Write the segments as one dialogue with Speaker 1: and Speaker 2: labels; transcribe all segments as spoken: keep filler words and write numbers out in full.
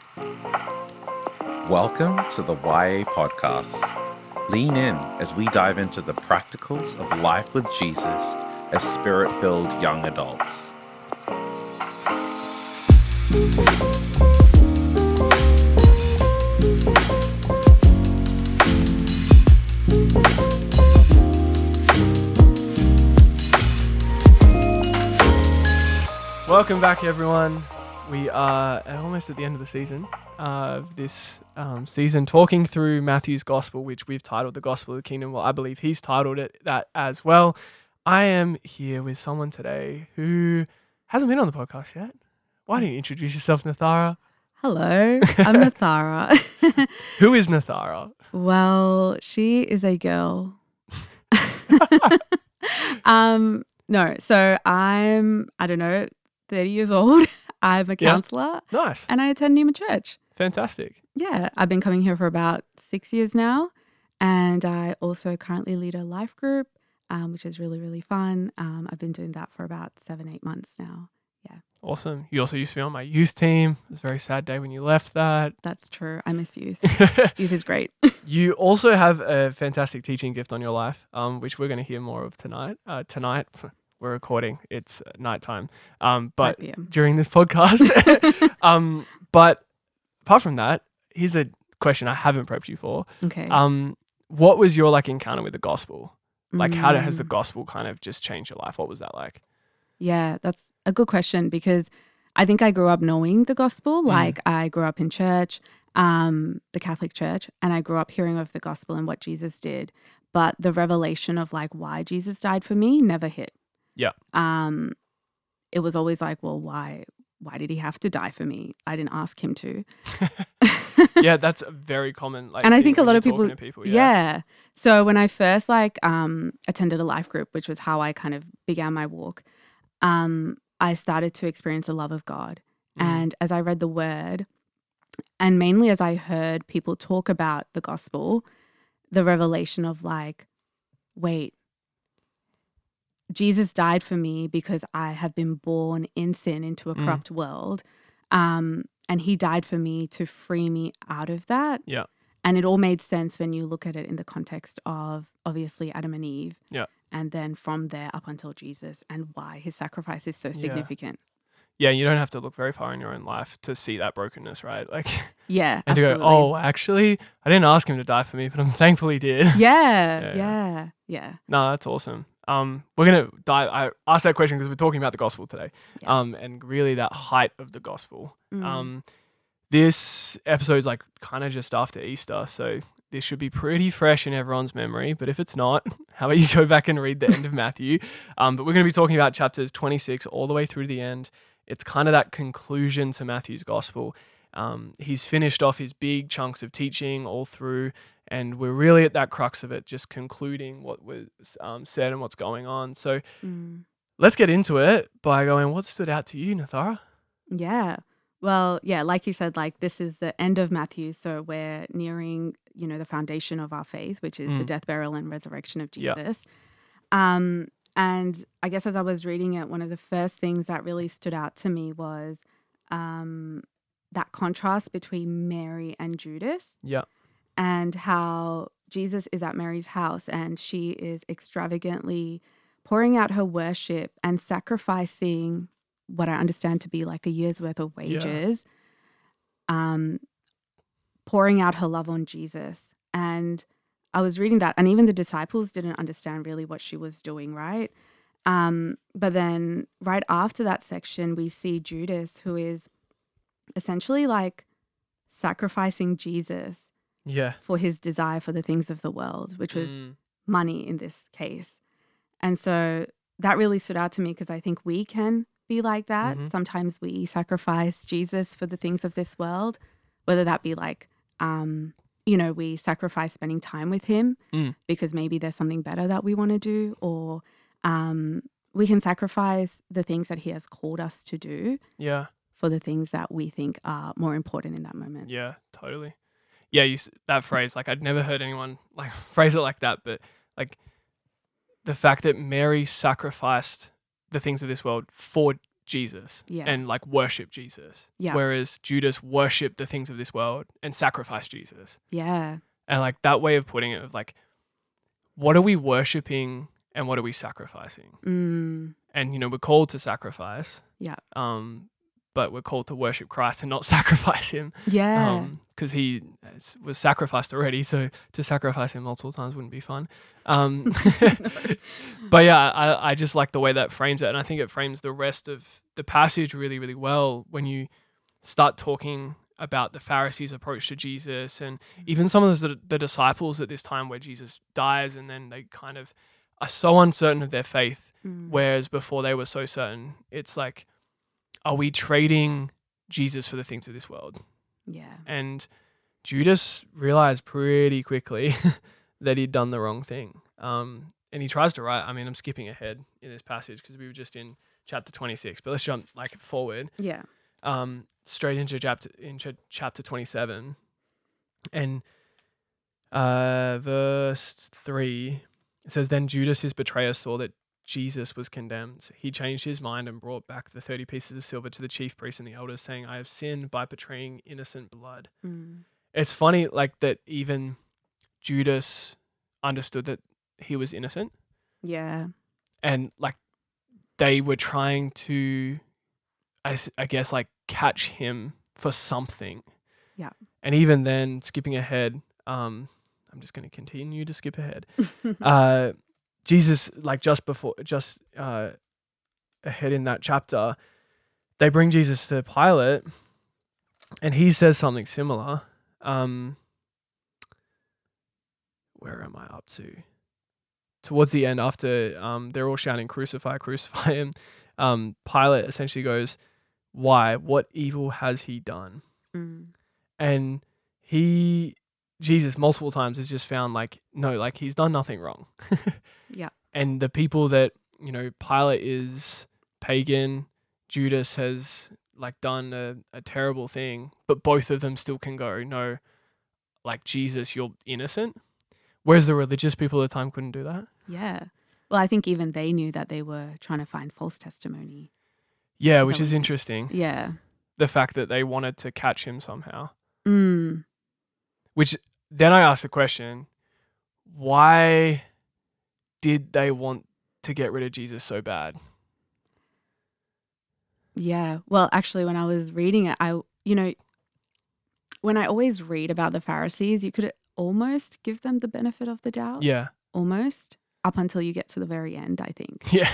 Speaker 1: Welcome to the Y A Podcast. Lean in as we dive into the practicals of life with Jesus as spirit-filled young adults.
Speaker 2: Welcome back, everyone. We are almost at the end of the season of this um, season, talking through Matthew's Gospel, which we've titled The Gospel of the Kingdom. Well, I believe he's titled it that as well. I am here with someone today who hasn't been on the podcast yet. Why don't you introduce yourself, Nathara?
Speaker 3: Hello, I'm Nathara.
Speaker 2: Who is Nathara?
Speaker 3: Well, she is a girl. um, no, so I'm, I don't know, thirty years old. I'm a counselor.
Speaker 2: Yeah. Nice.
Speaker 3: And I attend Newman Church.
Speaker 2: Fantastic.
Speaker 3: Yeah, I've been coming here for about six years now. And I also currently lead a life group, um, which is really, really fun. Um, I've been doing that for about seven, eight months now. Yeah.
Speaker 2: Awesome. You also used to be on my youth team. It was a very sad day when you left that.
Speaker 3: That's true. I miss youth. Youth is great.
Speaker 2: You also have a fantastic teaching gift on your life, um, which we're going to hear more of tonight. Uh, tonight, we're recording. It's nighttime. Um, but during this podcast. um, but apart from that, here's a question I haven't prepped you for.
Speaker 3: Okay.
Speaker 2: Um, what was your like encounter with the gospel? Like, mm. how has the
Speaker 3: Mm.
Speaker 2: gospel kind of just changed your life? What was that like?
Speaker 3: Yeah, that's a good question because I think I grew up knowing the gospel. Like
Speaker 2: Mm.
Speaker 3: I grew up in church, um, the Catholic Church, and I grew up hearing of the gospel and what Jesus did. But the revelation of like why Jesus died for me never hit.
Speaker 2: Yeah.
Speaker 3: Um, it was always like, well, why? Why did he have to die for me? I didn't ask him to.
Speaker 2: Yeah, that's a very common. Like,
Speaker 3: and I
Speaker 2: thing
Speaker 3: think a
Speaker 2: when
Speaker 3: lot
Speaker 2: you're
Speaker 3: of people,
Speaker 2: talking to people yeah.
Speaker 3: yeah. So when I first like um, attended a life group, which was how I kind of began my walk, um, I started to experience the love of God.
Speaker 2: Mm.
Speaker 3: And as I read the word, and mainly as I heard people talk about the gospel, the revelation of like, wait, Jesus died for me because I have been born in sin into a
Speaker 2: Mm.
Speaker 3: corrupt world. Um, and he died for me to free me out of that.
Speaker 2: Yeah.
Speaker 3: And it all made sense when you look at it in the context of obviously Adam and Eve.
Speaker 2: Yeah.
Speaker 3: And then from there up until Jesus and why his sacrifice is so
Speaker 2: Yeah.
Speaker 3: significant.
Speaker 2: Yeah, you don't have to look very far in your own life to see that brokenness, right? Like,
Speaker 3: Yeah,
Speaker 2: and
Speaker 3: absolutely.
Speaker 2: to go, oh, actually, I didn't ask him to die for me, but I'm thankful he did.
Speaker 3: Yeah,
Speaker 2: Yeah.
Speaker 3: yeah, yeah.
Speaker 2: No, that's awesome. Um, we're gonna dive. I asked that question because we're talking about the gospel today,
Speaker 3: Yes.
Speaker 2: um, and really that height of the gospel.
Speaker 3: Mm.
Speaker 2: Um, this episode's like kind of just after Easter, so this should be pretty fresh in everyone's memory. But if it's not, how about you go back and read the end of Matthew? Um, but we're gonna be talking about chapters twenty-six all the way through to the end. It's kind of that conclusion to Matthew's gospel. Um, he's finished off his big chunks of teaching all through, and we're really at that crux of it, just concluding what was um, said and what's going on. So
Speaker 3: Mm.
Speaker 2: let's get into it by going, what stood out to you, Nathara?
Speaker 3: Yeah. Well, yeah, like you said, like this is the end of Matthew. So we're nearing, you know, the foundation of our faith, which is the
Speaker 2: Mm.
Speaker 3: death, burial, and resurrection of
Speaker 2: Yeah.
Speaker 3: Jesus. Um, and I guess as I was reading it, one of the first things that really stood out to me was um, that contrast between Mary and Judas
Speaker 2: Yeah.
Speaker 3: and how Jesus is at Mary's house and she is extravagantly pouring out her worship and sacrificing what I understand to be like a year's worth of wages, um, pouring out her love on Jesus. And I was reading that, and even the disciples didn't understand really what she was doing, right? Um, but then right after that section, we see Judas, who is essentially like sacrificing Jesus
Speaker 2: Yeah.
Speaker 3: for his desire for the things of the world, which was
Speaker 2: Mm.
Speaker 3: money in this case. And so that really stood out to me because I think we can be like that.
Speaker 2: Mhm.
Speaker 3: Sometimes we sacrifice Jesus for the things of this world, whether that be like, um, you know, we sacrifice spending time with him
Speaker 2: Mm.
Speaker 3: because maybe there's something better that we want to do, or um, we can sacrifice the things that he has called us to do
Speaker 2: Yeah.
Speaker 3: for the things that we think are more important in that moment.
Speaker 2: Yeah, totally. Yeah, you, s- that phrase, like I'd never heard anyone like phrase it like that, but like the fact that Mary sacrificed the things of this world for Jesus
Speaker 3: Yeah.
Speaker 2: and like worship Jesus.
Speaker 3: Yeah.
Speaker 2: Whereas Judas worshiped the things of this world and sacrificed Jesus.
Speaker 3: Yeah.
Speaker 2: And like that way of putting it of like, what are we worshiping and what are we sacrificing?
Speaker 3: Mm.
Speaker 2: And, you know, we're called to sacrifice.
Speaker 3: Yeah.
Speaker 2: Um, but we're called to worship Christ and not sacrifice him.
Speaker 3: Yeah.
Speaker 2: Um, because he s- was sacrificed already. So to sacrifice him multiple times wouldn't be fun. Um, but yeah, I, I just like the way that frames it. And I think it frames the rest of the passage really, really well when you start talking about the Pharisees' approach to Jesus and even some of the, the disciples at this time where Jesus dies and then they kind of are so uncertain of their faith,
Speaker 3: Mm.
Speaker 2: whereas before they were so certain. It's like, are we trading Jesus for the things of this world?
Speaker 3: Yeah.
Speaker 2: And Judas realized pretty quickly that he'd done the wrong thing. Um, and he tries to write, I mean, I'm skipping ahead in this passage because we were just in chapter twenty-six, but let's jump like forward.
Speaker 3: Yeah.
Speaker 2: Um, straight into chapter into chapter twenty-seven, and uh, verse three. It says, "Then Judas, his betrayer, saw that Jesus was condemned. He changed his mind and brought back the thirty pieces of silver to the chief priests and the elders, saying, 'I have sinned by betraying innocent blood.'"
Speaker 3: Mm.
Speaker 2: It's funny, like that. Even Judas understood that he was innocent,
Speaker 3: Yeah.
Speaker 2: and like they were trying to, I, s- I guess, like catch him for something.
Speaker 3: Yeah.
Speaker 2: And even then, skipping ahead, um, I'm just going to continue to skip ahead. uh, Jesus, like just before, just uh, ahead in that chapter, they bring Jesus to Pilate, and he says something similar. Um, where am I up to? Towards the end, after um, they're all shouting, "Crucify, crucify him," um, Pilate essentially goes, "Why? What evil has he done?"
Speaker 3: Mm.
Speaker 2: And he, Jesus, multiple times has just found like, no, like he's done nothing wrong.
Speaker 3: Yeah.
Speaker 2: And the people that, you know, Pilate is pagan, Judas has like done a, a terrible thing, but both of them still can go, no, like Jesus, you're innocent. Whereas the religious people at the time couldn't do that.
Speaker 3: Yeah. Well, I think even they knew that they were trying to find false testimony.
Speaker 2: Yeah,
Speaker 3: Is
Speaker 2: which
Speaker 3: that
Speaker 2: is
Speaker 3: what you-
Speaker 2: interesting.
Speaker 3: Yeah.
Speaker 2: The fact that they wanted to catch him somehow.
Speaker 3: Mm.
Speaker 2: Which then I asked the question, why did they want to get rid of Jesus so bad?
Speaker 3: Yeah. Well, actually, when I was reading it, I, you know, when I always read about the Pharisees, you could almost give them the benefit of the doubt.
Speaker 2: Yeah.
Speaker 3: Almost. Up until you get to the very end, I think.
Speaker 2: Yeah.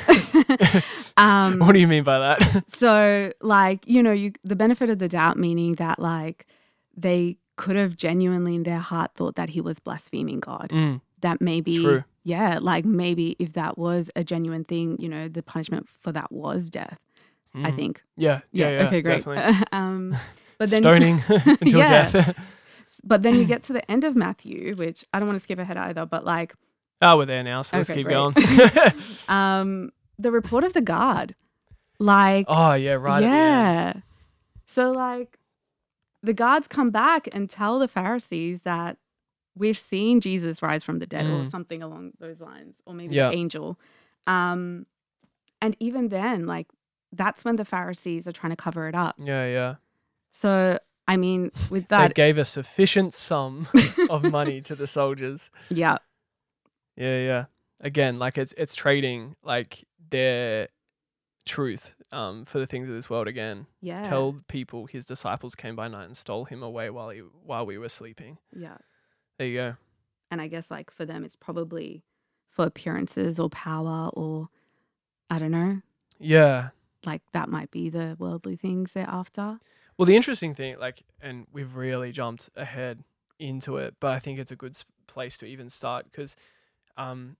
Speaker 3: um,
Speaker 2: What do you mean by that?
Speaker 3: So, like, you know, you the benefit of the doubt, meaning that, like, they could have genuinely in their heart thought that he was blaspheming God.
Speaker 2: Mm,
Speaker 3: That maybe,
Speaker 2: True.
Speaker 3: yeah, like maybe if that was a genuine thing, you know, the punishment for that was death, I
Speaker 2: mm.
Speaker 3: think.
Speaker 2: Yeah. Yeah. yeah
Speaker 3: okay, great.
Speaker 2: Definitely.
Speaker 3: um, but then,
Speaker 2: Stoning until
Speaker 3: Yeah.
Speaker 2: death.
Speaker 3: but then you get to the end of Matthew, which I don't want to skip ahead either, but like,
Speaker 2: Oh, we're there now, so let's
Speaker 3: Okay,
Speaker 2: keep
Speaker 3: great.
Speaker 2: going.
Speaker 3: um, the report of the guard, like,
Speaker 2: Oh, yeah, right at the end.
Speaker 3: yeah. So, like, the guards come back and tell the Pharisees that we've seen Jesus rise from the dead or
Speaker 2: Mm.
Speaker 3: something along those lines, or maybe
Speaker 2: Yeah.
Speaker 3: the angel. Um, and even then, like, that's when the Pharisees are trying to cover it up.
Speaker 2: Yeah, yeah.
Speaker 3: So, I mean, with
Speaker 2: They
Speaker 3: that,
Speaker 2: gave a sufficient sum of money to the soldiers.
Speaker 3: yeah,
Speaker 2: Yeah, yeah. Again, like it's it's trading like their truth um for the things of this world again.
Speaker 3: yeah,
Speaker 2: Tell people his disciples came by night and stole him away while he while we were sleeping.
Speaker 3: yeah.
Speaker 2: There you go.
Speaker 3: And I guess, like, for them, it's probably for appearances or power or, I don't know,
Speaker 2: Yeah.
Speaker 3: like, that might be the worldly things they're after.
Speaker 2: Well, the interesting thing, like, and we've really jumped ahead into it, but I think it's a good s- place to even start because um,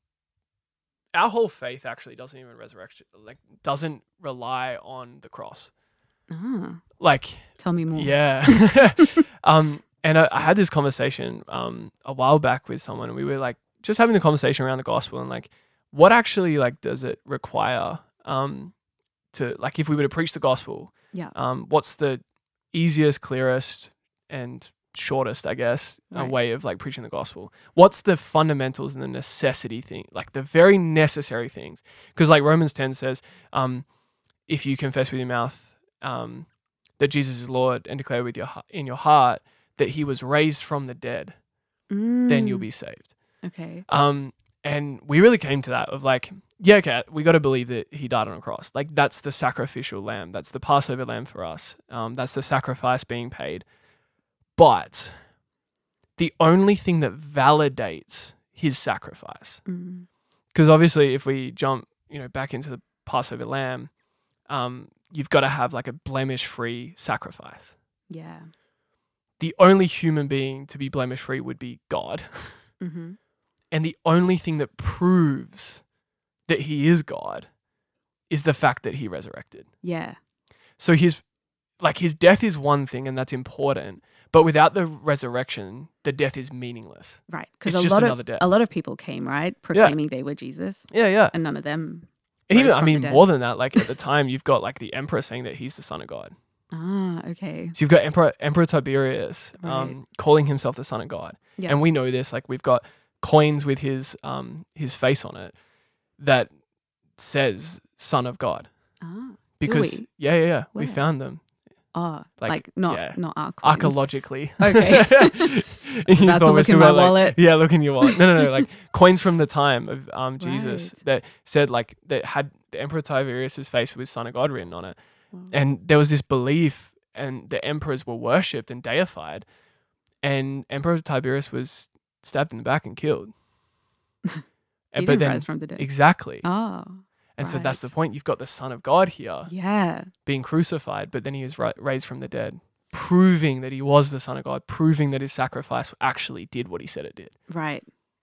Speaker 2: our whole faith actually doesn't even resurrect, like, doesn't rely on the cross.
Speaker 3: Ah,
Speaker 2: Like,
Speaker 3: tell me more.
Speaker 2: yeah. um, and I, I had this conversation um a while back with someone, and we were like just having the conversation around the gospel and like, what actually like does it require um to like if we were to preach the gospel,
Speaker 3: Yeah.
Speaker 2: um, what's the easiest, clearest, and shortest, I guess, uh,
Speaker 3: Right.
Speaker 2: way of like preaching the gospel? What's the fundamentals and the necessity thing, like the very necessary things? Because like Romans ten says, um, if you confess with your mouth um, that Jesus is Lord and declare with your hu- in your heart that he was raised from the dead, then you'll
Speaker 3: Mm,
Speaker 2: be saved.
Speaker 3: Okay.
Speaker 2: Um, and we really came to that of like, yeah, okay, we got to believe that he died on a cross. Like that's the sacrificial lamb. That's the Passover lamb for us. Um, that's the sacrifice being paid. But the only thing that validates his sacrifice,
Speaker 3: Mm,
Speaker 2: because obviously if we jump, you know, back into the Passover lamb, um, you've got to have like a blemish-free sacrifice.
Speaker 3: yeah.
Speaker 2: The only human being to be blemish-free would be God.
Speaker 3: Mm-hmm.
Speaker 2: And the only thing that proves that he is God is the fact that he resurrected.
Speaker 3: Yeah.
Speaker 2: So his like his death is one thing and that's important, but without the resurrection, the death is meaningless.
Speaker 3: Right. Because
Speaker 2: It's
Speaker 3: a
Speaker 2: just
Speaker 3: lot
Speaker 2: another
Speaker 3: of
Speaker 2: death.
Speaker 3: a lot of people came, right, proclaiming they were Jesus,
Speaker 2: Yeah, yeah.
Speaker 3: and none of them.
Speaker 2: And even
Speaker 3: rose
Speaker 2: I
Speaker 3: from the
Speaker 2: mean
Speaker 3: dead.
Speaker 2: more than that, like at the time you've got like the emperor saying that he's the son of God.
Speaker 3: Ah, okay.
Speaker 2: So you've got Emperor Emperor Tiberius um,
Speaker 3: Right.
Speaker 2: calling himself the son of God.
Speaker 3: Yeah.
Speaker 2: And we know this, like we've got coins with his um his face on it that says son of God.
Speaker 3: Ah.
Speaker 2: Because
Speaker 3: we?
Speaker 2: yeah, yeah, yeah. We
Speaker 3: Where?
Speaker 2: found them
Speaker 3: Oh,
Speaker 2: Like,
Speaker 3: like, not
Speaker 2: yeah.
Speaker 3: not our coins.
Speaker 2: archaeologically.
Speaker 3: Okay.
Speaker 2: You
Speaker 3: About to
Speaker 2: thought we
Speaker 3: look
Speaker 2: still
Speaker 3: in my
Speaker 2: got, like-
Speaker 3: wallet.
Speaker 2: Yeah, look in your wallet. No, no, no. Like coins from the time of um Jesus
Speaker 3: Right.
Speaker 2: that said like that had the Emperor Tiberius's face with Son of God written on it.
Speaker 3: Wow.
Speaker 2: And there was this belief, and the emperors were worshipped and deified, and Emperor Tiberius was stabbed in the back and killed.
Speaker 3: He
Speaker 2: And-
Speaker 3: didn't rise from the dead.
Speaker 2: exactly.
Speaker 3: Oh,
Speaker 2: and so that's the
Speaker 3: right.
Speaker 2: point. You've got the Son of God here
Speaker 3: yeah.
Speaker 2: being crucified, but then he was ri- raised from the dead, proving that he was the Son of God, proving that his sacrifice actually did what he said it did.
Speaker 3: Right.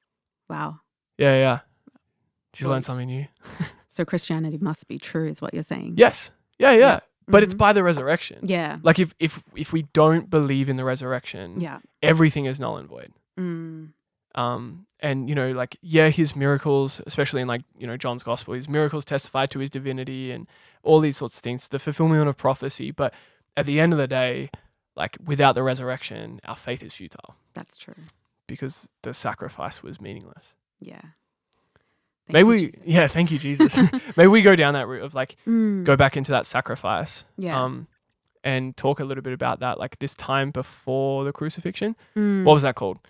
Speaker 3: Wow.
Speaker 2: Yeah, yeah. Did you
Speaker 3: Well,
Speaker 2: learn something new?
Speaker 3: So Christianity must be true, is what you're saying.
Speaker 2: Yes. Yeah, yeah.
Speaker 3: Yeah.
Speaker 2: But it's
Speaker 3: Mhm.
Speaker 2: by the resurrection.
Speaker 3: Yeah.
Speaker 2: Like if if if we don't believe in the resurrection,
Speaker 3: Yeah.
Speaker 2: everything is null and void.
Speaker 3: Mm.
Speaker 2: Um, and you know, like yeah, his miracles, especially in like you know John's gospel, his miracles testify to his divinity and all these sorts of things, the fulfillment of prophecy. But at the end of the day, like without the resurrection, our faith is futile
Speaker 3: That's true.
Speaker 2: because the sacrifice was meaningless.
Speaker 3: Yeah. Thank
Speaker 2: Maybe
Speaker 3: you,
Speaker 2: we,
Speaker 3: Jesus.
Speaker 2: yeah, thank you, Jesus. Maybe we go down that route of like
Speaker 3: Mm.
Speaker 2: go back into that sacrifice,
Speaker 3: Yeah.
Speaker 2: um, and talk a little bit about that, like this time before the crucifixion.
Speaker 3: Mm.
Speaker 2: What was that called?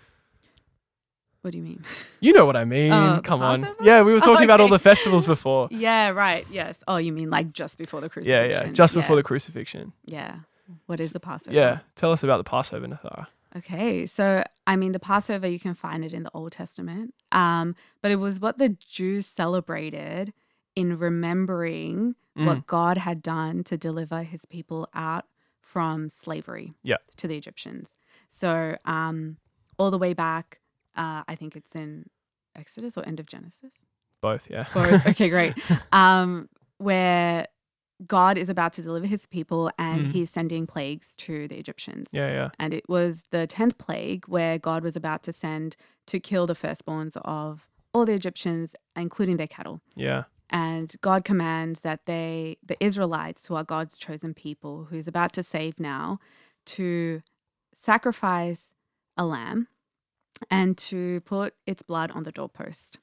Speaker 3: What do you mean?
Speaker 2: You know what I mean.
Speaker 3: Oh, the
Speaker 2: Come on.
Speaker 3: Passover?
Speaker 2: Yeah, we were talking about all
Speaker 3: Okay.
Speaker 2: the festivals before.
Speaker 3: Yeah, right. Yes. Oh, you mean like just before the
Speaker 2: Yeah,
Speaker 3: crucifixion?
Speaker 2: yeah, just before
Speaker 3: yeah.
Speaker 2: the crucifixion.
Speaker 3: Yeah. What is the Passover?
Speaker 2: Yeah, tell us about the Passover, Nathara.
Speaker 3: Okay, so I mean, the Passover, you can find it in the Old Testament, um, but it was what the Jews celebrated in remembering
Speaker 2: Mm.
Speaker 3: what God had done to deliver his people out from slavery
Speaker 2: Yeah.
Speaker 3: to the Egyptians. So um, all the way back, uh, I think it's in Exodus or end of Genesis.
Speaker 2: Both, yeah.
Speaker 3: Both. Okay, great. Um, where God is about to deliver his people and
Speaker 2: Mhm.
Speaker 3: he's sending plagues to the Egyptians.
Speaker 2: Yeah, yeah.
Speaker 3: And it was the tenth plague where God was about to send to kill the firstborns of all the Egyptians, including their cattle.
Speaker 2: Yeah.
Speaker 3: And God commands that they, the Israelites, who are God's chosen people, who he's about to save now, to sacrifice a lamb and to put its blood on the doorpost.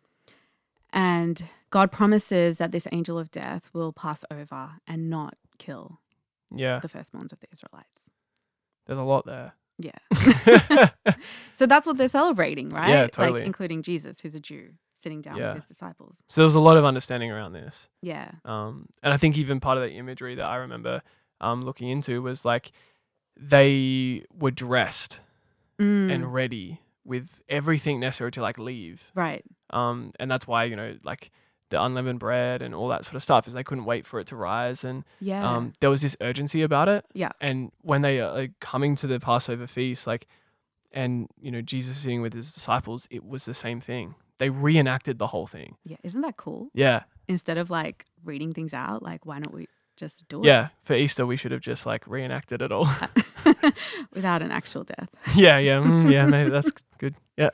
Speaker 3: And God promises that this angel of death will pass over and not kill
Speaker 2: Yeah.
Speaker 3: the firstborns of the Israelites.
Speaker 2: There's a lot there.
Speaker 3: Yeah. So that's what they're celebrating, right?
Speaker 2: Yeah, totally.
Speaker 3: Like including Jesus, who's a Jew, sitting down
Speaker 2: Yeah.
Speaker 3: with his disciples.
Speaker 2: So there's a lot of understanding around this.
Speaker 3: Yeah.
Speaker 2: Um, and I think even part of the imagery that I remember um, looking into was like they were dressed
Speaker 3: Mm,
Speaker 2: and ready with everything necessary to like leave.
Speaker 3: right.
Speaker 2: Um, and that's why, you know, like the unleavened bread and all that sort of stuff is they couldn't wait for it to rise. And
Speaker 3: Yeah.
Speaker 2: um, there was this urgency about it.
Speaker 3: Yeah.
Speaker 2: And when they are like, coming to the Passover feast, like, and, you know, Jesus sitting with his disciples, it was the same thing. They reenacted the whole thing.
Speaker 3: yeah. Isn't that cool?
Speaker 2: Yeah.
Speaker 3: Instead of like reading things out, like why don't we just do it?
Speaker 2: Yeah. For Easter, we should have just like reenacted it all.
Speaker 3: Without an actual death.
Speaker 2: yeah. Yeah. Mm, yeah. Maybe that's good. Yeah.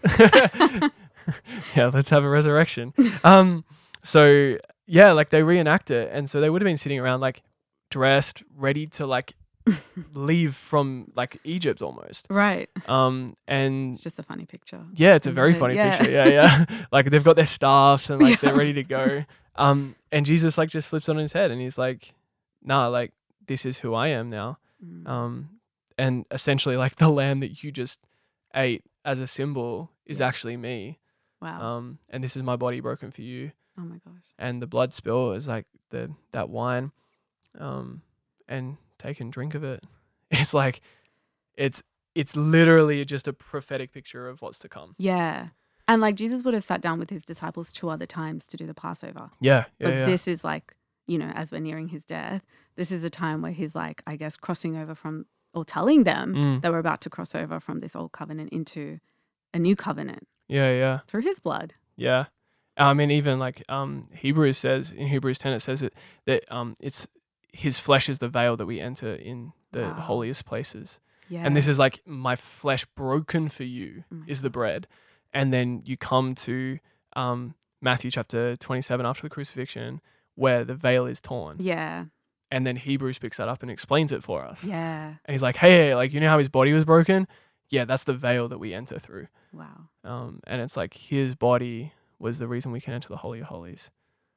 Speaker 2: yeah. Let's have a resurrection. Um, so yeah, like they reenact it. And so they would have been sitting around like dressed, ready to like leave from like Egypt almost.
Speaker 3: Right.
Speaker 2: Um, and
Speaker 3: It's just a funny picture.
Speaker 2: yeah, it's a
Speaker 3: in
Speaker 2: very
Speaker 3: my head.
Speaker 2: funny
Speaker 3: Yeah.
Speaker 2: picture. Yeah, yeah. Like they've got their staffs and like they're
Speaker 3: Yeah.
Speaker 2: ready to go. Um, and Jesus like just flips on his head and he's like, nah, like this is who I am now.
Speaker 3: Mm.
Speaker 2: Um, and essentially like the lamb that you just ate as a symbol is
Speaker 3: Yeah.
Speaker 2: actually me.
Speaker 3: Wow.
Speaker 2: Um, and this is my body broken for you.
Speaker 3: Oh my gosh.
Speaker 2: And the blood spill is like the that wine. Um, and take and drink of it. It's like, it's it's literally just a prophetic picture of what's to come.
Speaker 3: Yeah. And like Jesus would have sat down with his disciples two other times to do the Passover.
Speaker 2: Yeah, yeah,
Speaker 3: But
Speaker 2: yeah.
Speaker 3: this is like, you know, as we're nearing his death, this is a time where he's like, I guess, crossing over from, or telling them
Speaker 2: Mm.
Speaker 3: that we're about to cross over from this old covenant into a new covenant
Speaker 2: Yeah, yeah,
Speaker 3: through his blood.
Speaker 2: yeah. I mean, even like um, Hebrews says in Hebrews ten, it says that that um, it's his flesh is the veil that we enter in the
Speaker 3: Wow.
Speaker 2: holiest places.
Speaker 3: Yeah.
Speaker 2: And this is like my flesh broken for you
Speaker 3: Oh my
Speaker 2: is the
Speaker 3: gosh.
Speaker 2: bread. And then you come to um, Matthew chapter twenty-seven after the crucifixion where the veil is torn.
Speaker 3: Yeah.
Speaker 2: And then Hebrews picks that up and explains it for us.
Speaker 3: Yeah.
Speaker 2: And he's like, hey, like, you know how his body was broken? Yeah, that's the veil that we enter through.
Speaker 3: Wow.
Speaker 2: Um, and it's like his body was the reason we can enter the Holy of Holies.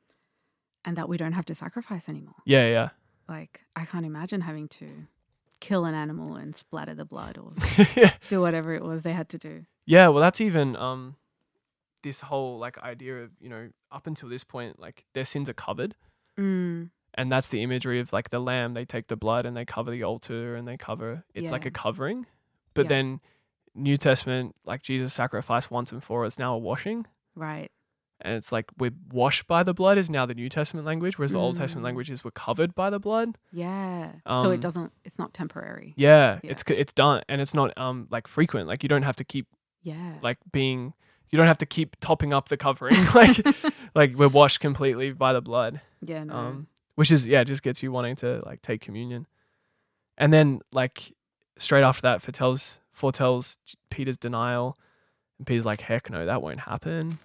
Speaker 3: And that we don't have to sacrifice anymore.
Speaker 2: Yeah, yeah.
Speaker 3: Like, I can't imagine having to kill an animal and splatter the blood or
Speaker 2: yeah.
Speaker 3: do whatever it was they had to do.
Speaker 2: Yeah, well, that's even um, this whole like idea of, you know, up until this point, like their sins are covered.
Speaker 3: Mm.
Speaker 2: And that's the imagery of like the lamb. They take the blood and they cover the altar and they cover, it's like
Speaker 3: Yeah.
Speaker 2: a covering. But
Speaker 3: Yeah.
Speaker 2: then New Testament, like Jesus sacrificed once and for all, it's now a washing.
Speaker 3: Right.
Speaker 2: And it's like we're washed by the blood is now the New Testament language, whereas the Old Testament
Speaker 3: Mm.
Speaker 2: language is we're covered by the blood.
Speaker 3: Yeah. so
Speaker 2: Um,
Speaker 3: it doesn't, it's not temporary.
Speaker 2: Yeah,
Speaker 3: Yeah.
Speaker 2: it's c- it's done, and it's not um like frequent. Like you don't have to keep
Speaker 3: Yeah.
Speaker 2: like being, you don't have to keep topping up the covering. like like we're washed completely by the blood.
Speaker 3: yeah. No.
Speaker 2: Um, which is yeah, just gets you wanting to like take communion, and then like straight after that foretells foretells Peter's denial, and Peter's like, heck no, that won't happen.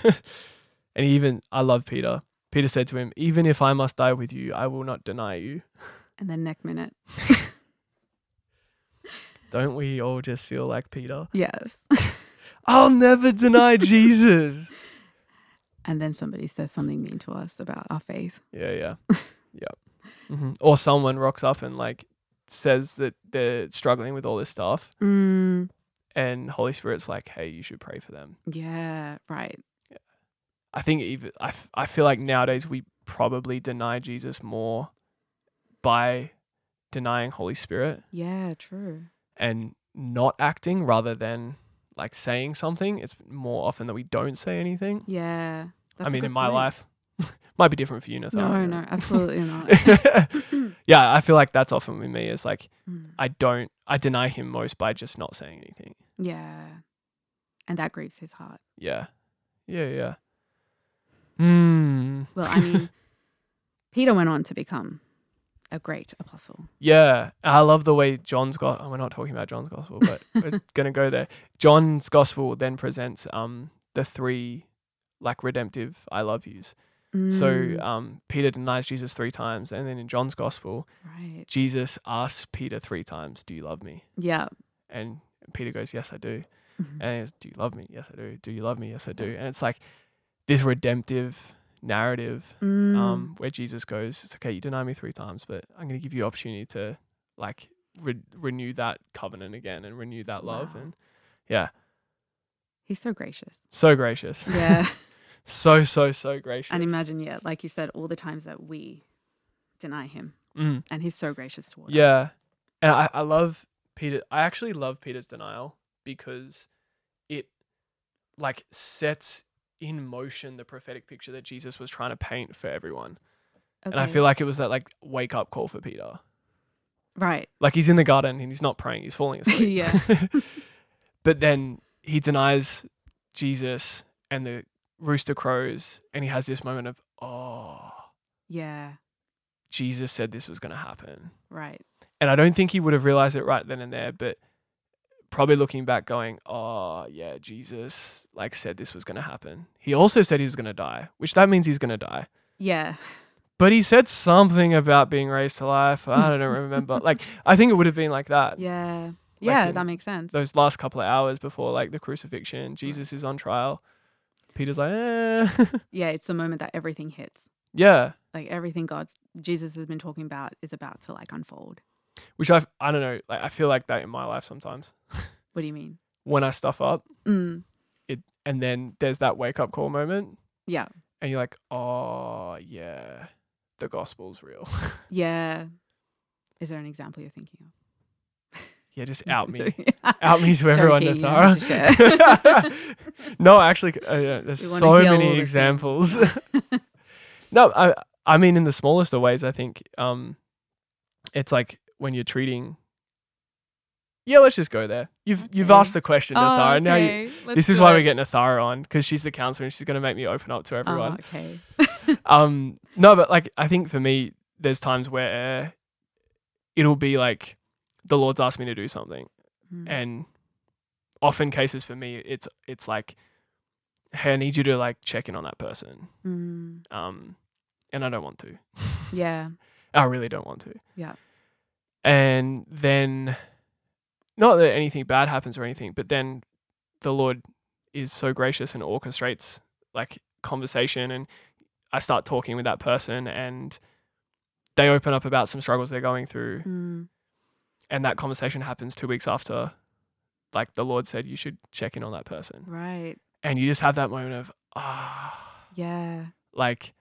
Speaker 2: And he even, I love Peter. Peter said to him, even if I must die with you, I will not deny you.
Speaker 3: and then neck minute.
Speaker 2: Don't we all just feel like Peter?
Speaker 3: Yes.
Speaker 2: I'll never deny Jesus.
Speaker 3: and then somebody says something mean to us about our faith.
Speaker 2: Yeah, yeah, yeah. hmm Or someone rocks up and like says that they're struggling with all this stuff,
Speaker 3: Mm.
Speaker 2: and Holy Spirit's like, hey, you should pray for them.
Speaker 3: Yeah. Right.
Speaker 2: I think even I, f- I feel like nowadays we probably deny Jesus more by denying Holy Spirit
Speaker 3: Yeah. True.
Speaker 2: and not acting rather than like saying something. It's more often that we don't say anything.
Speaker 3: Yeah. That's
Speaker 2: I
Speaker 3: a
Speaker 2: mean,
Speaker 3: good
Speaker 2: in my
Speaker 3: point.
Speaker 2: life, might be different for you,
Speaker 3: No,
Speaker 2: Nathaniel.
Speaker 3: no, absolutely not.
Speaker 2: Yeah, I feel like that's often with me. Is like
Speaker 3: Mm.
Speaker 2: I don't, I deny him most by just not saying anything.
Speaker 3: Yeah. And that grieves his heart.
Speaker 2: Yeah, yeah, yeah. Hmm.
Speaker 3: Well, I mean, Peter went on to become a great apostle.
Speaker 2: Yeah, I love the way John's got. Oh, we're not talking about John's gospel, but we're gonna go there. John's gospel then presents um the three like redemptive I love yous. So
Speaker 3: Mm.
Speaker 2: um Peter denies Jesus three times, and then in John's gospel,
Speaker 3: Right.
Speaker 2: Jesus asks Peter three times, "Do you love me?"
Speaker 3: Yeah.
Speaker 2: And Peter goes, "Yes, I do."
Speaker 3: Mhm.
Speaker 2: And he goes, "Do you love me?" "Yes, I do." "Do you love me?" "Yes, I do." And it's like this redemptive narrative
Speaker 3: Mm.
Speaker 2: um, where Jesus goes, it's okay, you deny me three times, but I'm going to give you opportunity to like re- renew that covenant again and renew that love.
Speaker 3: Wow.
Speaker 2: And yeah,
Speaker 3: He's so gracious.
Speaker 2: so gracious.
Speaker 3: Yeah.
Speaker 2: so, so, so gracious.
Speaker 3: And imagine, yeah, like you said, all the times that we deny him,
Speaker 2: Mm,
Speaker 3: and he's so gracious towards us.
Speaker 2: yeah. And I, I love Peter. I actually love Peter's denial because it like sets in motion the prophetic picture that Jesus was trying to paint for everyone. And I
Speaker 3: Okay.
Speaker 2: feel like it was that like wake up call for Peter.
Speaker 3: Right.
Speaker 2: Like he's in the garden and he's not praying, he's falling asleep.
Speaker 3: Yeah.
Speaker 2: But then he denies Jesus and the rooster crows and he has this moment of, oh,
Speaker 3: Yeah.
Speaker 2: Jesus said this was going to happen.
Speaker 3: Right.
Speaker 2: And I don't think he would have realized it right then and there, but probably looking back going, oh yeah, Jesus like said this was going to happen. He also said he was going to die, which that means he's going to die.
Speaker 3: Yeah.
Speaker 2: but he said something about being raised to life. I don't remember. Like, I think it would have been like that.
Speaker 3: Yeah. Yeah,
Speaker 2: in
Speaker 3: that makes sense.
Speaker 2: Those last couple of hours before like the crucifixion, Jesus is on trial. Peter's like, eh.
Speaker 3: Yeah, it's the moment that everything hits.
Speaker 2: Yeah.
Speaker 3: Like everything God's Jesus has been talking about is about to like unfold.
Speaker 2: Which I I don't know. Like I feel like that in my life sometimes.
Speaker 3: What do you mean?
Speaker 2: When I stuff up,
Speaker 3: Mm.
Speaker 2: it and then there's that wake up call moment,
Speaker 3: Yeah.
Speaker 2: and you're like, oh yeah, the gospel's real.
Speaker 3: Yeah. Is there an example you're thinking of?
Speaker 2: Yeah, just out me.
Speaker 3: Joking.
Speaker 2: Out me to everyone,
Speaker 3: Joking, you don't
Speaker 2: Nathara.
Speaker 3: have to share.
Speaker 2: No, actually, uh, yeah, there's
Speaker 3: We wanna
Speaker 2: so
Speaker 3: hear all
Speaker 2: many
Speaker 3: the
Speaker 2: examples.
Speaker 3: things.
Speaker 2: No, I I mean in the smallest of ways, I think um, it's like when you're treating. Yeah, let's just go there. You've you've
Speaker 3: Okay.
Speaker 2: asked the question,
Speaker 3: Oh,
Speaker 2: Nathara. Now you,
Speaker 3: okay. Let's
Speaker 2: this is
Speaker 3: do
Speaker 2: why
Speaker 3: it.
Speaker 2: we get Nathara on, because she's the counselor and she's going to make me open up to
Speaker 3: Oh,
Speaker 2: everyone.
Speaker 3: okay.
Speaker 2: Um, no, but like I think for me, there's times where it'll be like the Lord's asked me to do something,
Speaker 3: Mm.
Speaker 2: and often cases for me, it's it's like, hey, I need you to like check in on that person,
Speaker 3: Mm.
Speaker 2: um, and I don't want to.
Speaker 3: Yeah.
Speaker 2: I really don't want to.
Speaker 3: Yeah.
Speaker 2: And then, not that anything bad happens or anything, but then the Lord is so gracious and orchestrates like conversation, and I start talking with that person and they open up about some struggles they're going through,
Speaker 3: Mm.
Speaker 2: and that conversation happens two weeks after like the Lord said you should check in on that person.
Speaker 3: Right.
Speaker 2: And you just have that moment of, ah,
Speaker 3: Yeah.
Speaker 2: like,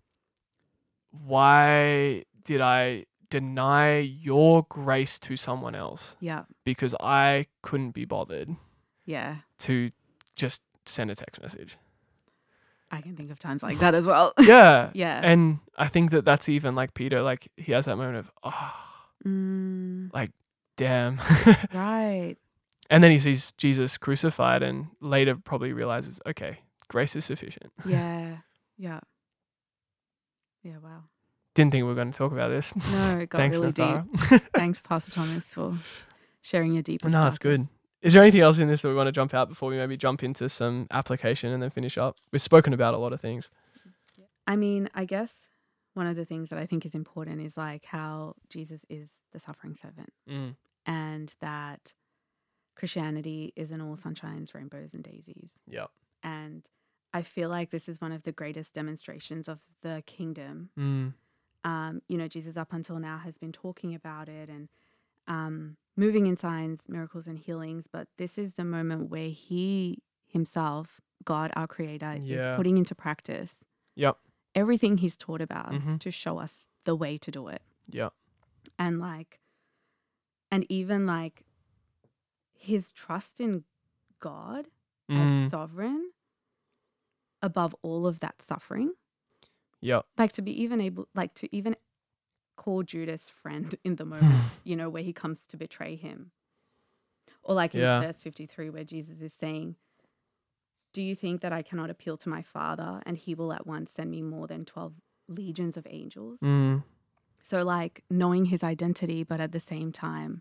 Speaker 2: why did I deny your grace to someone else?
Speaker 3: Yeah.
Speaker 2: Because I couldn't be bothered
Speaker 3: Yeah.
Speaker 2: to just send a text message.
Speaker 3: I can think of times like that as well.
Speaker 2: Yeah.
Speaker 3: Yeah.
Speaker 2: And I think that that's even like Peter, like he has that moment of, oh,
Speaker 3: Mm.
Speaker 2: like, damn.
Speaker 3: Right.
Speaker 2: And then he sees Jesus crucified and later probably realizes, okay, grace is sufficient.
Speaker 3: Yeah. Yeah. Yeah. Wow.
Speaker 2: Didn't think we were going to talk about this.
Speaker 3: No, it got
Speaker 2: Thanks,
Speaker 3: really deep.
Speaker 2: Nathara.
Speaker 3: Thanks, Pastor Thomas, for sharing your deepest.
Speaker 2: No, it's good.
Speaker 3: darkest.
Speaker 2: Is there anything else in this that we want to jump out before we maybe jump into some application and then finish up? We've spoken about a lot of things.
Speaker 3: I mean, I guess one of the things that I think is important is like how Jesus is the suffering servant,
Speaker 2: Mm.
Speaker 3: and that Christianity isn't all sunshines, rainbows, and daisies.
Speaker 2: Yep.
Speaker 3: And I feel like this is one of the greatest demonstrations of the kingdom.
Speaker 2: Mm.
Speaker 3: Um, you know, Jesus up until now has been talking about it and um, moving in signs, miracles, and healings. But this is the moment where he himself, God, our creator,
Speaker 2: Yeah.
Speaker 3: is putting into practice
Speaker 2: Yep.
Speaker 3: everything he's taught about us
Speaker 2: Mhm.
Speaker 3: to show us the way to do it.
Speaker 2: Yep.
Speaker 3: And like, and even like his trust in God
Speaker 2: Mm.
Speaker 3: as sovereign above all of that suffering.
Speaker 2: Yep.
Speaker 3: Like to be even able, like to even call Judas friend in the moment, you know, where he comes to betray him. Or like in
Speaker 2: Yeah.
Speaker 3: verse fifty-three where Jesus is saying, do you think that I cannot appeal to my Father and he will at once send me more than twelve legions of angels?
Speaker 2: Mm.
Speaker 3: So like knowing his identity, but at the same time,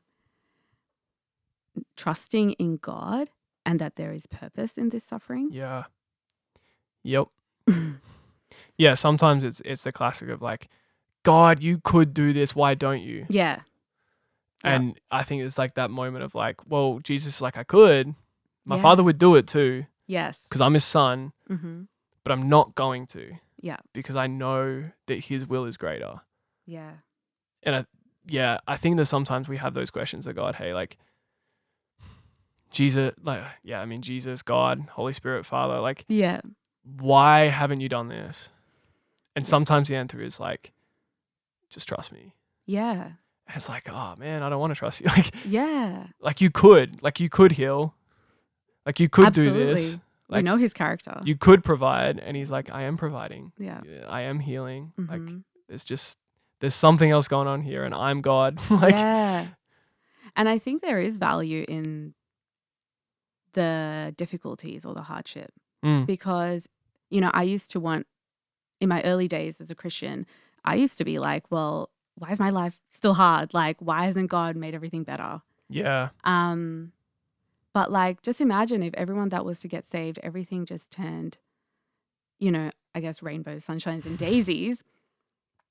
Speaker 3: trusting in God and that there is purpose in this suffering.
Speaker 2: Yeah. Yep. Yeah, sometimes it's it's the classic of like, God, you could do this, why don't you?
Speaker 3: Yeah. Yeah.
Speaker 2: And I think it's like that moment of like, well, Jesus is like, I could. My
Speaker 3: Yeah.
Speaker 2: Father would do it too,
Speaker 3: Yes.
Speaker 2: because I'm his son,
Speaker 3: Mm-hmm.
Speaker 2: but I'm not going to,
Speaker 3: Yeah.
Speaker 2: because I know that his will is greater.
Speaker 3: Yeah.
Speaker 2: And I, yeah, I think that sometimes we have those questions of God, hey, like, Jesus, like, yeah, I mean, Jesus, God, Holy Spirit, Father, like,
Speaker 3: Yeah.
Speaker 2: why haven't you done this? And sometimes the answer is like, just trust me.
Speaker 3: Yeah.
Speaker 2: And it's like, oh man, I don't want to trust you. Like,
Speaker 3: Yeah.
Speaker 2: like you could, like you could heal, like you could do this,
Speaker 3: Absolutely. We
Speaker 2: like
Speaker 3: know his character.
Speaker 2: you could provide. And he's like, I am providing.
Speaker 3: yeah.
Speaker 2: Yeah, I am healing. Like,
Speaker 3: Mhm.
Speaker 2: there's just there's something else going on here, and I'm God. Like,
Speaker 3: yeah. And I think there is value in the difficulties or the hardship
Speaker 2: mm,
Speaker 3: because, you know, I used to want, in my early days as a Christian, I used to be like, well, why is my life still hard? Like, why hasn't God made everything better?
Speaker 2: yeah,
Speaker 3: Um, but like, just imagine if everyone that was to get saved, everything just turned, you know, I guess rainbows, sunshines, and daisies.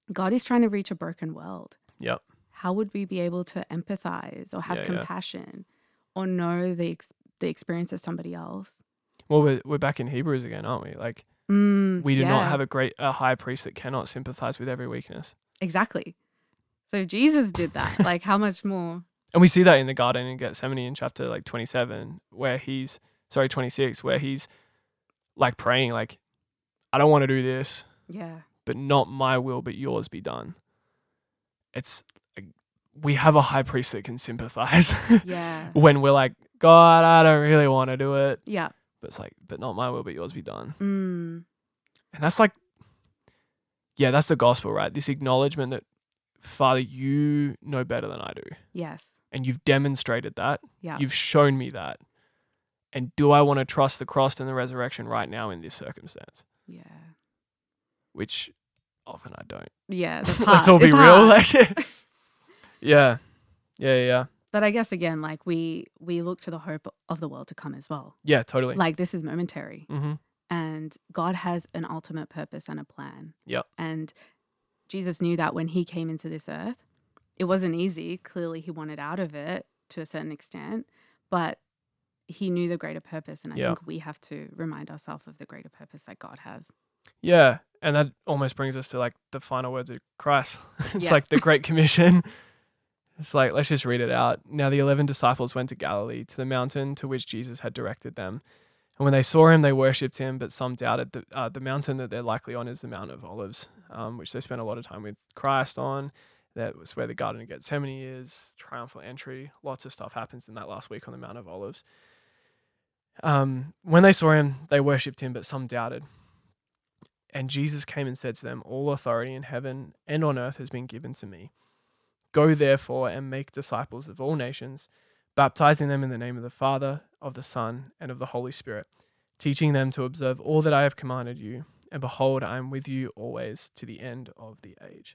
Speaker 3: God is trying to reach a broken world.
Speaker 2: Yep.
Speaker 3: How would we be able to empathize or have
Speaker 2: Yeah, yeah.
Speaker 3: compassion or know the ex- the experience of somebody else?
Speaker 2: Well, we're, we're back in Hebrews again, aren't we? Like,
Speaker 3: Mm,
Speaker 2: we do not
Speaker 3: yeah,
Speaker 2: have a great a high priest that cannot sympathize with every weakness.
Speaker 3: exactly. So Jesus did that. Like, how much more?
Speaker 2: And we see that in the garden in Gethsemane in chapter like twenty-seven, where he's, sorry, twenty-six, where he's like praying, like, I don't want to do this,
Speaker 3: Yeah.
Speaker 2: but not my will, but yours be done. It's, like, we have a high priest that can sympathize
Speaker 3: Yeah.
Speaker 2: when we're like, God, I don't really want to do it.
Speaker 3: Yeah.
Speaker 2: But it's like, but not my will, but yours be done.
Speaker 3: Mm,
Speaker 2: And that's like, yeah, that's the gospel, right? This acknowledgement that, Father, you know better than I do.
Speaker 3: yes.
Speaker 2: And you've demonstrated that.
Speaker 3: Yeah.
Speaker 2: You've shown me that. And do I want to trust the cross and the resurrection right now in this circumstance?
Speaker 3: Yeah.
Speaker 2: Which often I don't.
Speaker 3: Yeah. That's hard.
Speaker 2: Let's all be
Speaker 3: It's
Speaker 2: real.
Speaker 3: hard.
Speaker 2: Like, yeah. Yeah, yeah.
Speaker 3: But I guess again, like we we look to the hope of the world to come as well.
Speaker 2: Yeah, totally.
Speaker 3: Like this is momentary,
Speaker 2: Mm-hmm.
Speaker 3: and God has an ultimate purpose and a plan.
Speaker 2: Yep.
Speaker 3: And Jesus knew that when he came into this earth, it wasn't easy. Clearly, he wanted out of it to a certain extent, but he knew the greater purpose. And I
Speaker 2: Yeah.
Speaker 3: think we have to remind ourselves of the greater purpose that God has.
Speaker 2: Yeah. And that almost brings us to like the final words of Christ. It's
Speaker 3: Yeah.
Speaker 2: like the Great Commission. It's like, let's just read it out. Now the eleven disciples went to Galilee, to the mountain to which Jesus had directed them. And when they saw him, they worshipped him, but some doubted. The, uh, the mountain that they're likely on is the Mount of Olives, um, which they spent a lot of time with Christ on. That was where the Garden of Gethsemane is, triumphal entry. Lots of stuff happens in that last week on the Mount of Olives. Um, when they saw him, they worshipped him, but some doubted. And Jesus came and said to them, all authority in heaven and on earth has been given to me. Go therefore and make disciples of all nations, baptizing them in the name of the Father, of the Son, and of the Holy Spirit, teaching them to observe all that I have commanded you. And behold, I am with you always to the end of the age.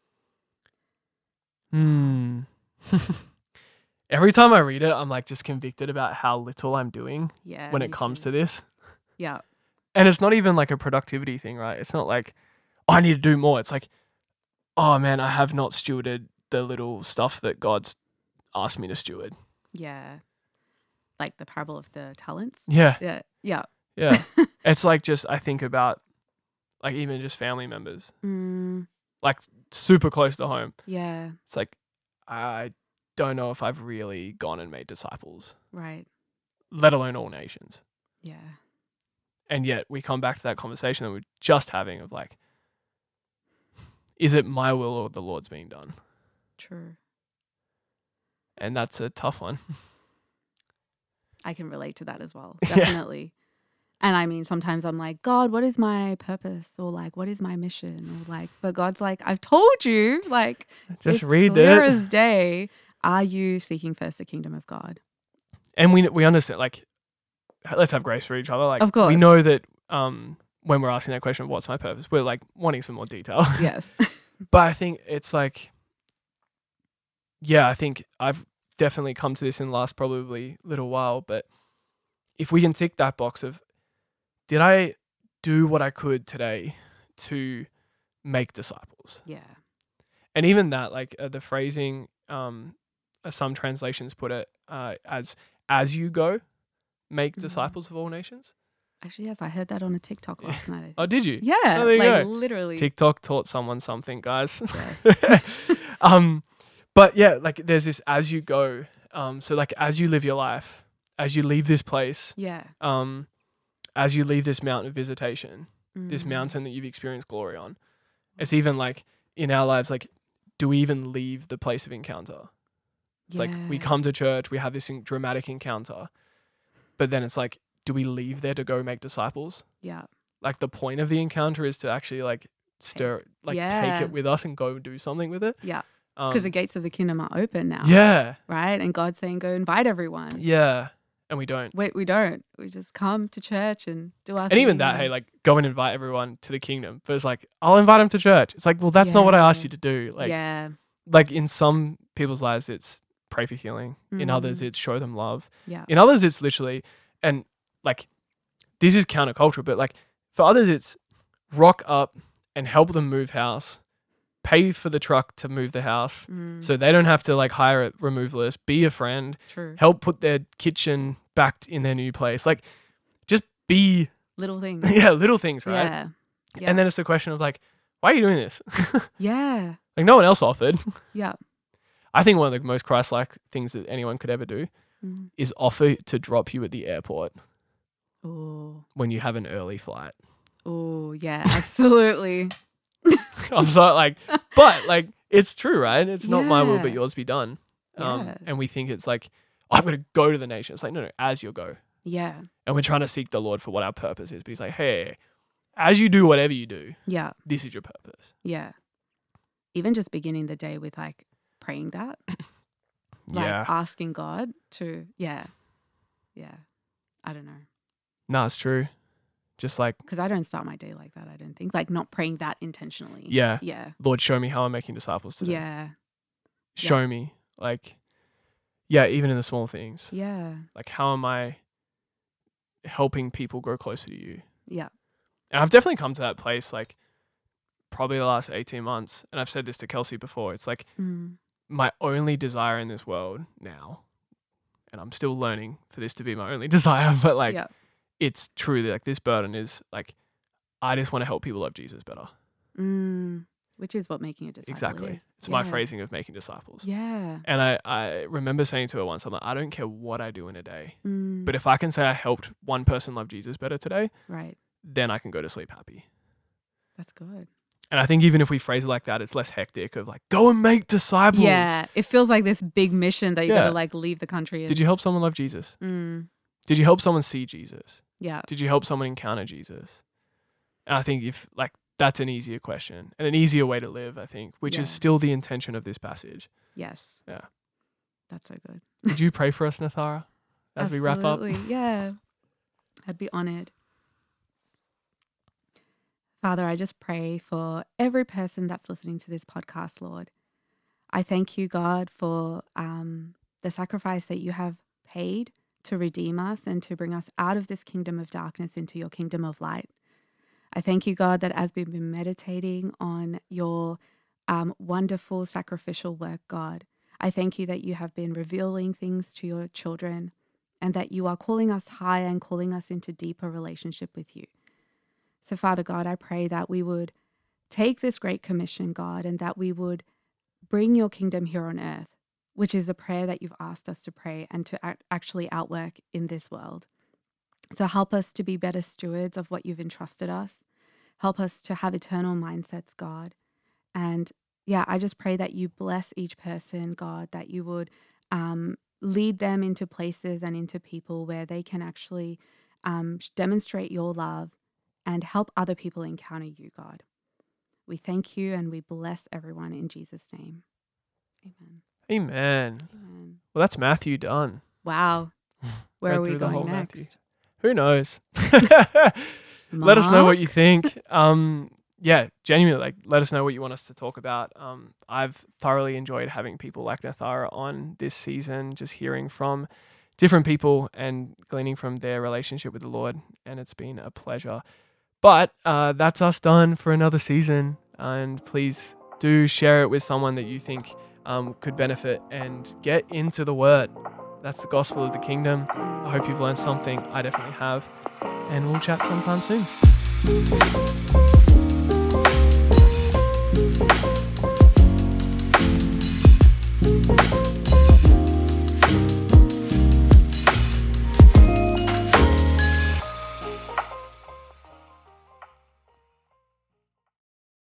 Speaker 2: Hmm. Every time I read it, I'm like just convicted about how little I'm doing
Speaker 3: Yeah.
Speaker 2: when
Speaker 3: me
Speaker 2: it comes
Speaker 3: too.
Speaker 2: to this.
Speaker 3: Yeah.
Speaker 2: And it's not even like a productivity thing, right? It's not like, oh, I need to do more. It's like, oh man, I have not stewarded the little stuff that God's asked me to steward.
Speaker 3: Yeah. Like the parable of the talents.
Speaker 2: Yeah.
Speaker 3: Yeah. Yeah.
Speaker 2: Yeah. It's like just, I think about like even just family members,
Speaker 3: Mm,
Speaker 2: like super close to home.
Speaker 3: yeah.
Speaker 2: It's like, I don't know if I've really gone and made disciples,
Speaker 3: Right.
Speaker 2: let alone all nations.
Speaker 3: Yeah.
Speaker 2: And yet we come back to that conversation that we're just having of like, is it my will or the Lord's being done?
Speaker 3: True.
Speaker 2: And that's a tough one.
Speaker 3: I can relate to that as well.
Speaker 2: Yeah.
Speaker 3: Definitely. And I mean, sometimes I'm like, God, what is my purpose? Or like, what is my mission? Or like, but God's like, I've told you, like,
Speaker 2: Just
Speaker 3: it's
Speaker 2: read
Speaker 3: clear
Speaker 2: it.
Speaker 3: as day. Are you seeking first the kingdom of God?
Speaker 2: And we we understand, like, let's have grace for each other. Like,
Speaker 3: Of course.
Speaker 2: we know that um, when we're asking that question, what's my purpose? We're like wanting some more detail.
Speaker 3: Yes.
Speaker 2: But I think it's like, yeah, I think I've definitely come to this in the last probably little while. But if we can tick that box of, did I do what I could today to make disciples?
Speaker 3: Yeah.
Speaker 2: And even that, like uh, the phrasing, um, uh, some translations put it uh, as as you go, make
Speaker 3: Mhm.
Speaker 2: disciples of all nations.
Speaker 3: Actually, yes, I heard that on a TikTok last night. I
Speaker 2: Oh,
Speaker 3: think.
Speaker 2: did you?
Speaker 3: Yeah.
Speaker 2: Oh, there you
Speaker 3: like
Speaker 2: go.
Speaker 3: literally.
Speaker 2: TikTok taught someone something, guys.
Speaker 3: Yes.
Speaker 2: um, but yeah, like there's this as you go. Um, so like as you live your life, as you leave this place,
Speaker 3: Yeah.
Speaker 2: um, as you leave this mountain of visitation, this
Speaker 3: Mm.
Speaker 2: mountain that you've experienced glory on, it's even like in our lives, like, do we even leave the place of encounter? It's like we
Speaker 3: Yeah.
Speaker 2: come to church, we have this in- dramatic encounter, but then it's like, do we leave there to go make disciples?
Speaker 3: Yeah.
Speaker 2: Like the point of the encounter is to actually like stir, like take
Speaker 3: Yeah.
Speaker 2: it with us and go do something with it.
Speaker 3: Yeah.
Speaker 2: Um,
Speaker 3: Because the gates of the kingdom are open now.
Speaker 2: yeah,
Speaker 3: Right. And God's saying, go invite everyone.
Speaker 2: yeah, and we don't.
Speaker 3: Wait, we don't. We just come to church and do our
Speaker 2: And
Speaker 3: thing.
Speaker 2: even that, hey, like go and invite everyone to the kingdom. But it's like, I'll invite them to church. It's like, well, that's not what I asked
Speaker 3: Yeah.
Speaker 2: you to do. Like,
Speaker 3: yeah.
Speaker 2: like in some people's lives, it's pray for healing. In others,
Speaker 3: Mm.
Speaker 2: it's show them love.
Speaker 3: Yeah.
Speaker 2: In others, it's literally, and like, this is countercultural, but like for others, it's rock up and help them move house pay for the truck to move the house
Speaker 3: Mm,
Speaker 2: so they don't have to like hire a removalist, be a friend,
Speaker 3: true.
Speaker 2: help put their kitchen back in their new place. Like just be,
Speaker 3: Little things.
Speaker 2: yeah, little things, right?
Speaker 3: Yeah. Yeah.
Speaker 2: And then it's the question of like, why are you doing this?
Speaker 3: yeah.
Speaker 2: Like no one else offered.
Speaker 3: Yeah.
Speaker 2: I think one of the most Christ-like things that anyone could ever do
Speaker 3: Mm.
Speaker 2: is offer to drop you at the airport
Speaker 3: Oh.
Speaker 2: when you have an early flight.
Speaker 3: Oh, yeah, absolutely.
Speaker 2: I'm so like, but like, it's true, right? It's not my will, but
Speaker 3: Yeah.
Speaker 2: yours be done. Um,
Speaker 3: Yeah.
Speaker 2: And we think it's like, oh, I've got to go to the nation. It's like, no, no, as you go.
Speaker 3: Yeah.
Speaker 2: And we're trying to seek the Lord for what our purpose is. But he's like, hey, as you do whatever you do,
Speaker 3: Yeah.
Speaker 2: this is your purpose.
Speaker 3: Yeah. Even just beginning the day with like praying that, like
Speaker 2: yeah.
Speaker 3: asking God to, yeah. Yeah. I don't know.
Speaker 2: No, it's true. Just like,
Speaker 3: Because I don't start my day like that, I don't think. Like not praying that intentionally.
Speaker 2: yeah,
Speaker 3: Yeah.
Speaker 2: Lord, show me how I'm making disciples today.
Speaker 3: Yeah.
Speaker 2: Show me. Like, yeah, even in the small things.
Speaker 3: Yeah.
Speaker 2: Like, how am I helping people grow closer to you?
Speaker 3: Yeah.
Speaker 2: And I've definitely come to that place, like, probably the last eighteen months. And I've said this to Kelsey before. It's like
Speaker 3: Mm.
Speaker 2: my only desire in this world now, and I'm still learning for this to be my only desire, but like,
Speaker 3: yeah.
Speaker 2: it's true that like this burden is like, I just want to help people love Jesus better.
Speaker 3: Mm. Which is what making a disciple
Speaker 2: Exactly.
Speaker 3: is.
Speaker 2: It's my
Speaker 3: Yeah.
Speaker 2: phrasing of making disciples.
Speaker 3: Yeah.
Speaker 2: And I, I remember saying to her once, I'm like, I don't care what I do in a day,
Speaker 3: Mm.
Speaker 2: but if I can say I helped one person love Jesus better today,
Speaker 3: right.
Speaker 2: then I can go to sleep happy.
Speaker 3: That's good.
Speaker 2: And I think even if we phrase it like that, it's less hectic of like, go and make disciples.
Speaker 3: Yeah. It feels like this big mission that you
Speaker 2: Yeah.
Speaker 3: gotta like leave the country in.
Speaker 2: Did you help someone love Jesus?
Speaker 3: Mm.
Speaker 2: Did you help someone see Jesus?
Speaker 3: Yeah.
Speaker 2: Did you help someone encounter Jesus? And I think if like that's an easier question and an easier way to live, I think, which is
Speaker 3: Yeah.
Speaker 2: still the intention of this passage.
Speaker 3: Yes.
Speaker 2: Yeah.
Speaker 3: That's so good.
Speaker 2: Would you pray for us, Nathara, as we wrap up?
Speaker 3: Absolutely. Yeah. I'd be honored. Father, I just pray for every person that's listening to this podcast, Lord. I thank you, God, for um, the sacrifice that you have paid to redeem us and to bring us out of this kingdom of darkness into your kingdom of light. I thank you, God, that as we've been meditating on your um, wonderful sacrificial work, God, I thank you that you have been revealing things to your children and that you are calling us higher and calling us into deeper relationship with you. So, Father God, I pray that we would take this great commission, God, and that we would bring your kingdom here on earth, which is a prayer that you've asked us to pray and to act- actually outwork in this world. So help us to be better stewards of what you've entrusted us. Help us to have eternal mindsets, God. And yeah, I just pray that you bless each person, God, that you would um, lead them into places and into people where they can actually um, demonstrate your love and help other people encounter you, God. We thank you and we bless everyone in Jesus' name. Amen.
Speaker 2: Amen.
Speaker 3: Amen.
Speaker 2: Well, that's Matthew done.
Speaker 3: Wow. Where
Speaker 2: Went
Speaker 3: are we
Speaker 2: through the whole
Speaker 3: going
Speaker 2: Matthew.
Speaker 3: next?
Speaker 2: Who knows? Let us know what you think. Um, yeah, genuinely, like, let us know what you want us to talk about. Um, I've thoroughly enjoyed having people like Nathara on this season, just hearing from different people and gleaning from their relationship with the Lord, and it's been a pleasure. But uh, that's us done for another season, and please do share it with someone that you think um, could benefit and get into the Word. That's the gospel of the kingdom. I hope you've learned something. I definitely have. And we'll chat sometime soon.